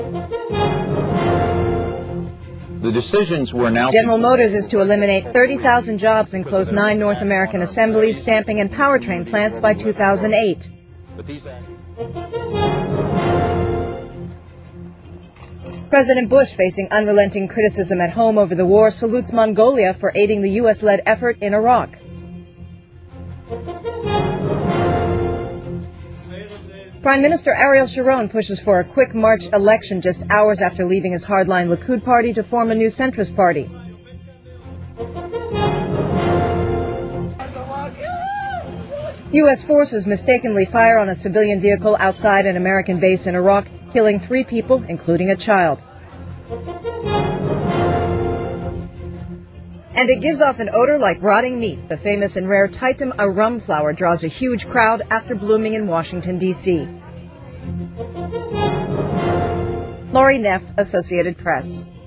The decisions were now... General Motors is to eliminate 30,000 jobs and close 9 North American assemblies, stamping, and powertrain plants by 2008. President Bush, facing unrelenting criticism at home over the war, salutes Mongolia for aiding the U.S.-led effort in Iraq. Prime Minister Ariel Sharon pushes for a quick March election just hours after leaving his hardline Likud party to form a new centrist party. U.S. forces mistakenly fire on a civilian vehicle outside an American base in Iraq, killing 3 people, including a child. And it gives off an odor like rotting meat. The famous and rare Titum arum flower draws a huge crowd after blooming in Washington, D.C. Laurie Neff, Associated Press.